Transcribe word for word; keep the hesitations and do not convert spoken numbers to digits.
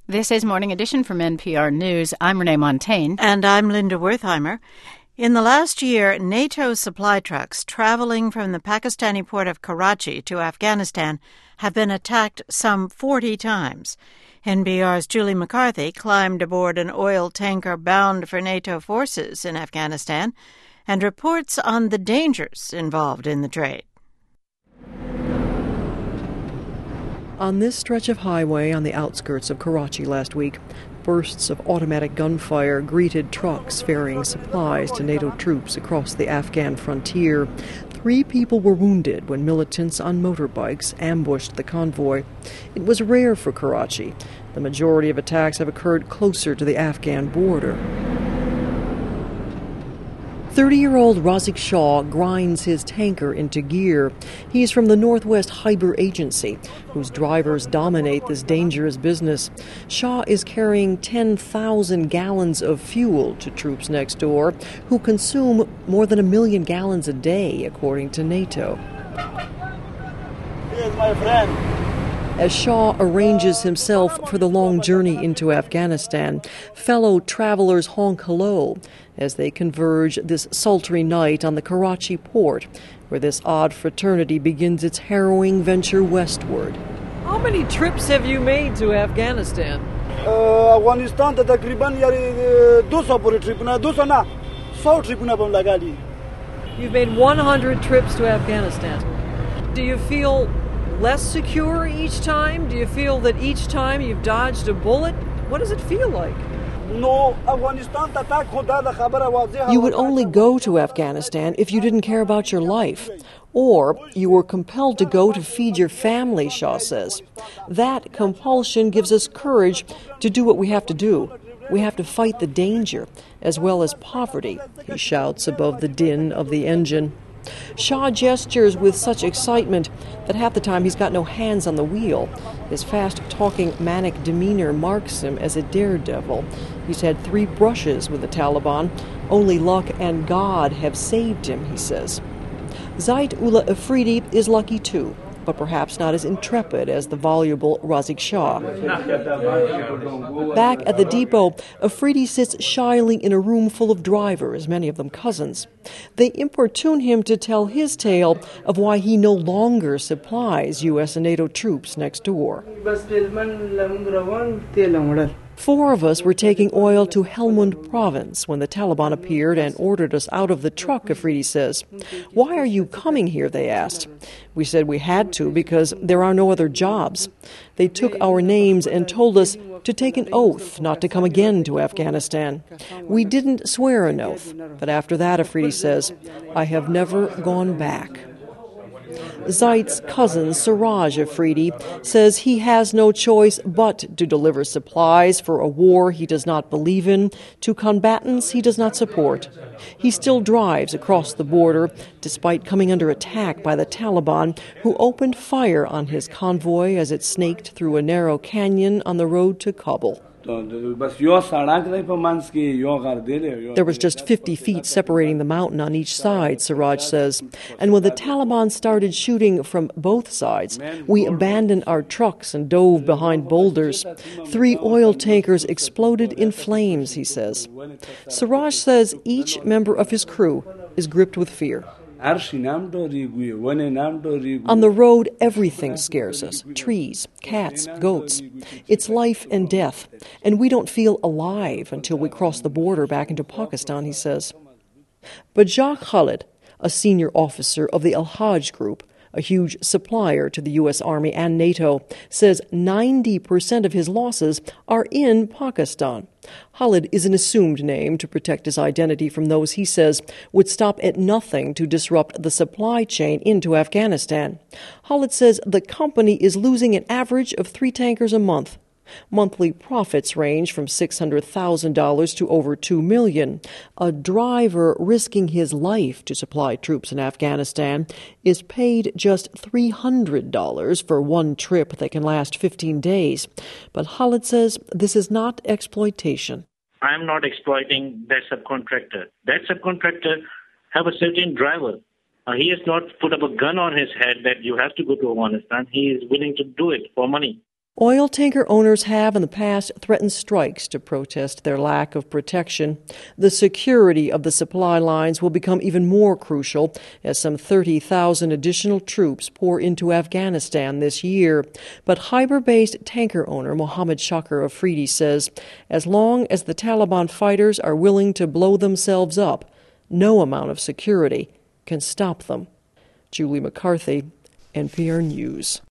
This is Morning Edition from N P R News. I'm Renee Montaigne. And I'm Linda Wertheimer. In the last year, NATO supply trucks traveling from the Pakistani port of Karachi to Afghanistan have been attacked some forty times. N P R's Julie McCarthy climbed aboard an oil tanker bound for NATO forces in Afghanistan and reports on the dangers involved in the trade. On this stretch of highway on the outskirts of Karachi last week, bursts of automatic gunfire greeted trucks ferrying supplies to NATO troops across the Afghan frontier. Three people were wounded when militants on motorbikes ambushed the convoy. It was rare for Karachi. The majority of attacks have occurred closer to the Afghan border. thirty-year-old Razik Shah grinds his tanker into gear. He's from the Northwest Khyber Agency, whose drivers dominate this dangerous business. Shah is carrying ten thousand gallons of fuel to troops next door, who consume more than a million gallons a day, according to NATO. Here's my friend. As Shah arranges himself for the long journey into Afghanistan, fellow travelers honk hello as they converge this sultry night on the Karachi port, where this odd fraternity begins its harrowing venture westward. How many trips have you made to Afghanistan? Afghanistan takriban yari two hundred trip na two hundred na one hundred trip na bam lagali. You've made one hundred trips to Afghanistan. Do you feel less secure each time? Do you feel that each time you've dodged a bullet? What does it feel like? No, Afghanistan. You would only go to Afghanistan if you didn't care about your life, or you were compelled to go to feed your family, Shah says. That compulsion gives us courage to do what we have to do. We have to fight the danger as well as poverty, he shouts above the din of the engine. Shah gestures with such excitement that half the time he's got no hands on the wheel. His fast-talking, manic demeanor marks him as a daredevil. He's had three brushes with the Taliban. Only luck and God have saved him, he says. Zaid Ullah Afridi is lucky too, but perhaps not as intrepid as the voluble Razik Shah. Back at the depot, Afridi sits shyly in a room full of drivers, many of them cousins. They importune him to tell his tale of why he no longer supplies U S and NATO troops next door. Four of us were taking oil to Helmand province when the Taliban appeared and ordered us out of the truck, Afridi says. Why are you coming here, they asked. We said we had to because there are no other jobs. They took our names and told us to take an oath not to come again to Afghanistan. We didn't swear an oath, but after that, Afridi says, I have never gone back. Zaid's cousin, Siraj Afridi, says he has no choice but to deliver supplies for a war he does not believe in to combatants he does not support. He still drives across the border, despite coming under attack by the Taliban, who opened fire on his convoy as it snaked through a narrow canyon on the road to Kabul. There was just fifty feet separating the mountain on each side, Siraj says. And when the Taliban started shooting from both sides, we abandoned our trucks and dove behind boulders. Three oil tankers exploded in flames, he says. Siraj says each member of his crew is gripped with fear. On the road, everything scares us. Trees, cats, goats. It's life and death. And we don't feel alive until we cross the border back into Pakistan, he says. But Jacques Khalid, a senior officer of the Al-Hajj Group, a huge supplier to the U S Army and NATO, says ninety percent of his losses are in Pakistan. Khalid is an assumed name to protect his identity from those he says would stop at nothing to disrupt the supply chain into Afghanistan. Khalid says the company is losing an average of three tankers a month. Monthly profits range from six hundred thousand dollars to over two million dollars. A driver risking his life to supply troops in Afghanistan is paid just three hundred dollars for one trip that can last fifteen days. But Khalid says this is not exploitation. I'm not exploiting that subcontractor. That subcontractor have a certain driver. Uh, he has not put up a gun on his head that you have to go to Afghanistan. He is willing to do it for money. Oil tanker owners have in the past threatened strikes to protest their lack of protection. The security of the supply lines will become even more crucial as some thirty thousand additional troops pour into Afghanistan this year. But Khyber-based tanker owner Mohammed Shakir Afridi says as long as the Taliban fighters are willing to blow themselves up, no amount of security can stop them. Julie McCarthy, N P R News.